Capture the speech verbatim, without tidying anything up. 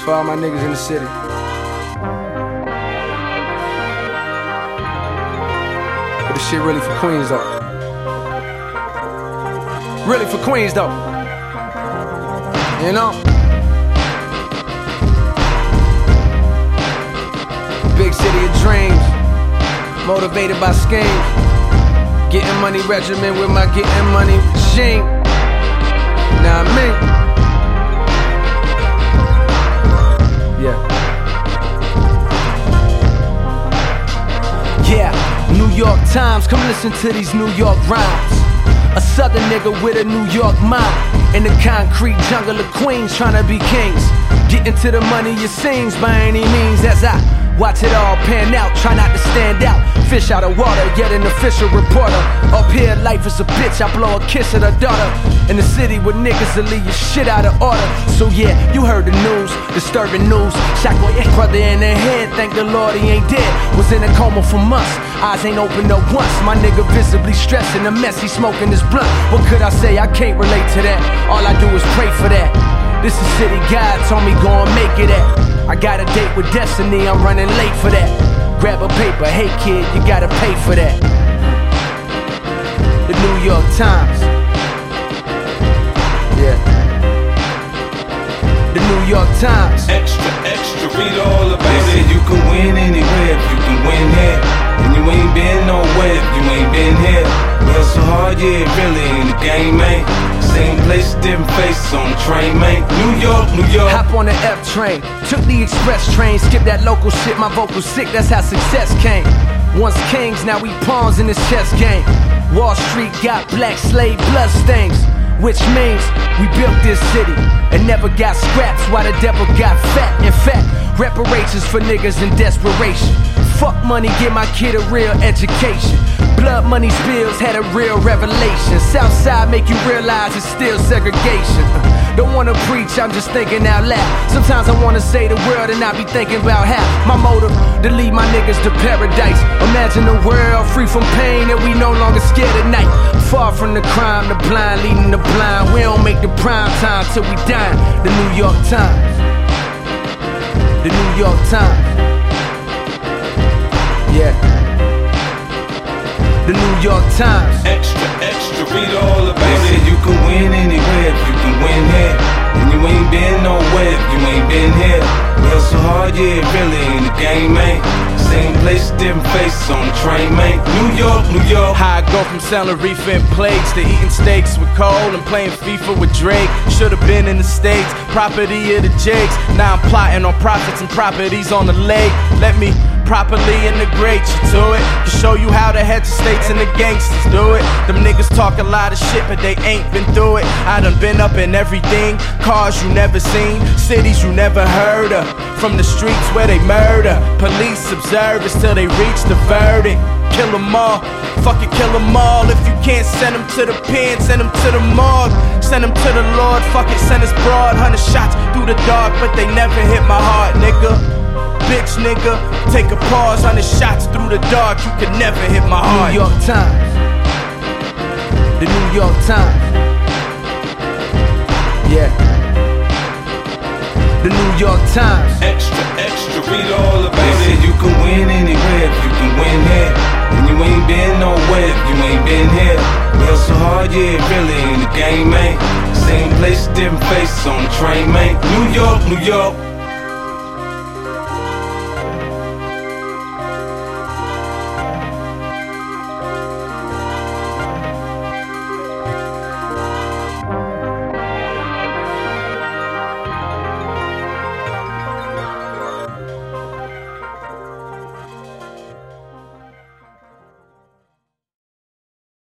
For all my niggas in the city. But this shit really for Queens though. Really for Queens though. You know? Big city of dreams, motivated by schemes. Getting money regimen with my getting money machine. Now I mean. Yeah. Yeah, New York Times, come listen to these New York rhymes. A southern nigga with a New York mind. In the concrete jungle of Queens, trying to be kings. Getting to the money it seems by any means. As I watch it all pan out, try not to stand out. Fish out of water, yet an official reporter. Up here, life is a bitch, I blow a kiss at her daughter. In the city with niggas that leave your shit out of order. So yeah, you heard the news, disturbing news. Shot boy, brother in the head, thank the Lord he ain't dead. Was in a coma for months, eyes ain't open no once. My nigga visibly stressing the mess, he smoking his blunt. What could I say, I can't relate to that. All I do is pray for that. This is city God told me go and make it at. I got a date with destiny, I'm running late for that. Grab a paper, hey kid, you gotta pay for that. The New York Times. Yeah. The New York Times. Extra, extra, read all about it. They say you can win anywhere if you can win here. And you ain't been nowhere if you ain't been here. Well, so hard, yeah, really in the game, man. Same place, different faces on the train, man. New York, New York. Hop on the F train, took the express train. Skip that local shit, my vocals sick, that's how success came. Once kings, now we pawns in this chess game. Wall Street got black slave blood stains. Which means we built this city and never got scraps while the devil got fat. In fact, reparations for niggas in desperation. Fuck money, give my kid a real education. Blood money spills had a real revelation. Southside make you realize it's still segregation. Don't wanna preach, I'm just thinking out loud. Sometimes I wanna say the world and I be thinking about how my motive to lead my niggas to paradise. Imagine a world free from pain and we no longer scared at night. Far from the crime, the blind leading the blind. We don't make the prime time till we die. The New York Times. The New York Times. Yeah. The New York Times. Extra, extra, read all about it. They say you can win anywhere if you can win here. And you ain't been nowhere if you ain't been here. Well, so hard, yeah, really in the game, man. Same place, different faces on the train, man. New York, New York. How I go from selling reefer and plates to eating steaks with Cole and playing FIFA with Drake. Should've been in the States, property of the Jakes. Now I'm plotting on profits and properties on the lake. Let me properly integrate you to it, to show you how the heads of states and the gangsters do it. Them niggas talk a lot of shit, but they ain't been through it. I done been up in everything, cars you never seen, cities you never heard of. From the streets where they murder, police observe us till they reach the verdict. Kill them all, fuck it, kill them all. If you can't send them to the pen, send them to the morgue. Send them to the Lord, fuck it, send us broad. Hundred shots through the dark, but they never hit my heart, nigga. Bitch, nigga, take a pause. Hundred shots through the dark, you can never hit my heart. New York Times. The New York Times. Yeah. The New York Times. Extra, extra, read all about it. They say you can win anywhere if you can win here. And you ain't been nowhere if you ain't been here. Well, so hard, yeah, really in the game, man. Same place, different faces on the train, man. New York, New York.